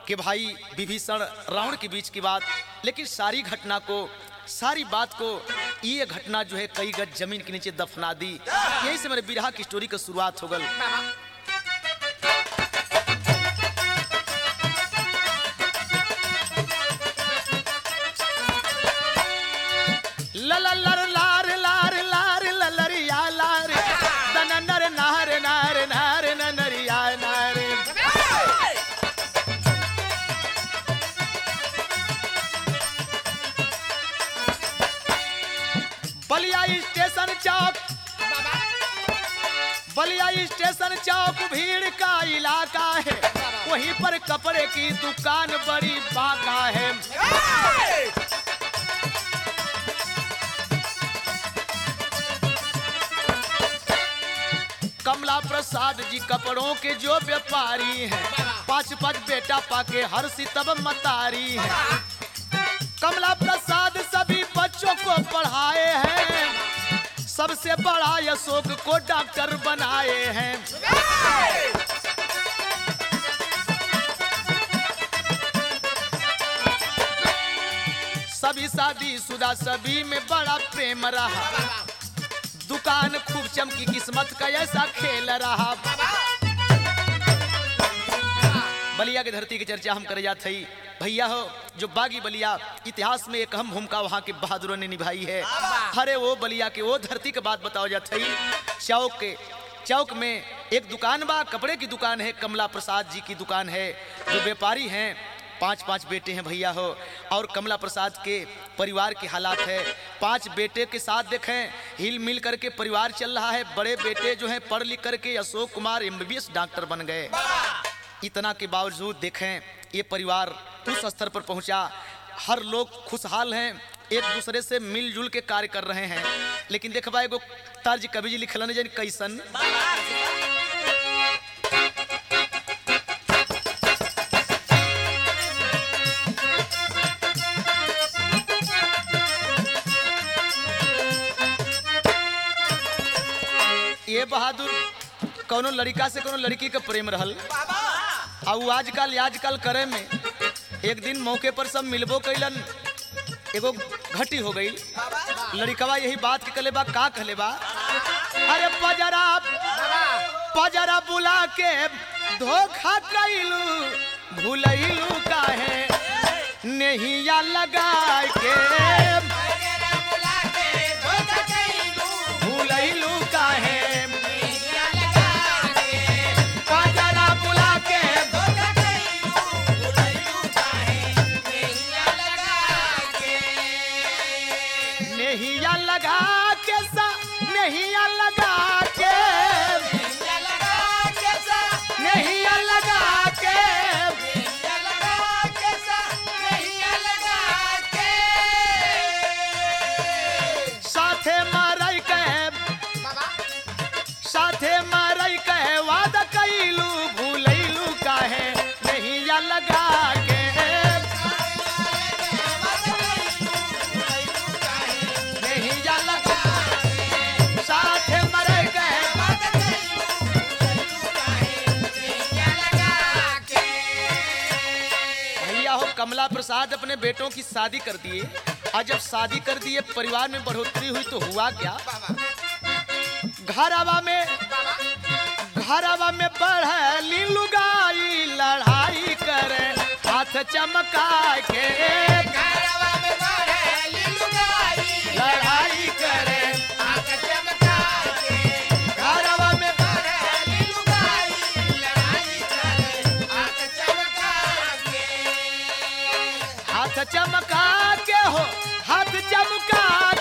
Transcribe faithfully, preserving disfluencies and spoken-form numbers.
कि भाई विभीषण रावण के बीच की बात, लेकिन सारी घटना को सारी बात को ये घटना जो है कई गज जमीन के नीचे दफना दी। यही से मेरे बिरहा की स्टोरी की शुरुआत हो गल। लललर लार लार लार ललरिया लार दननर नार नार नार ननरिया नार। बलिया स्टेशन चौक, बलिया स्टेशन चौक भीड़ का इलाका है, वहीं पर कपड़े की दुकान बड़ी बाका है। कमला प्रसाद जी कपड़ों के जो व्यापारी हैं, पांच पांच बेटा पाके हर सितब मतारी है। कमला प्रसाद सभी बच्चों को पढ़ाए हैं, सबसे बड़ा अशोक को डॉक्टर बनाए हैं। सभी शादीशुदा सभी में बड़ा प्रेम रहा, दुकान खूब चमकी किस्मत का ऐसा खेल रहा। बलिया की धरती की चर्चा हम करे जाते ही भैया हो, जो बागी बलिया इतिहास में एक अहम भूमिका वहाँ के बहादुरों ने निभाई है। अरे वो बलिया के वो धरती की बात बताओ जाते ही, चौक के चौक में एक दुकान बा, कपड़े की दुकान है, कमला प्रसाद जी की दुकान है, जो व्यापारी हैं, पांच पांच बेटे हैं भैया हो। और कमला प्रसाद के परिवार के हालात है, पांच बेटे के साथ देखें हिल मिल करके परिवार चल रहा है। बड़े बेटे जो हैं पढ़ लिख करके अशोक कुमार एमबीबीएस डॉक्टर बन गए। इतना के बावजूद देखें ये परिवार उस स्तर पर पहुंचा, हर लोग खुशहाल हैं, एक दूसरे से मिलजुल के कार्य कर रहे हैं। लेकिन देख भाई एगो तर्ज कवि जी लिखलन जन कैसन, ये बहादुर कोनो लड़का से कोनो लड़की का प्रेम रहल, और आजकल आजकल करे में एक दिन मौके पर सब मिलबो कैलन, एगो घटी हो गई। लड़कवा यही बात के कहले बा, का कहले बा, अरे पजरा पजरा बुला के धोखा कैलू, भूलैलू काहे नहिया लगा के, भूलैलू काहे लगा के सा नहिया लगा के, नहिया लगा के, साथे मारई कहे, साथे मारई कहे वादा कैलू, भूलैलू काहे नहिया लगा के, कमला प्रसाद अपने बेटों की शादी कर दिए। और जब शादी कर दिए परिवार में बढ़ोतरी हुई तो हुआ क्या, घरवा में घरवा में बढ़ली लुगाई, लड़ाई करे हाथ चमका के, घरवा में बढ़ली लुगाई, लड़ाई करे हाथ चमका के, घरवा में बढ़ली लुगाई, लड़ाई करे हाथ चमका के, हाथ चमका के हो, हाथ चमका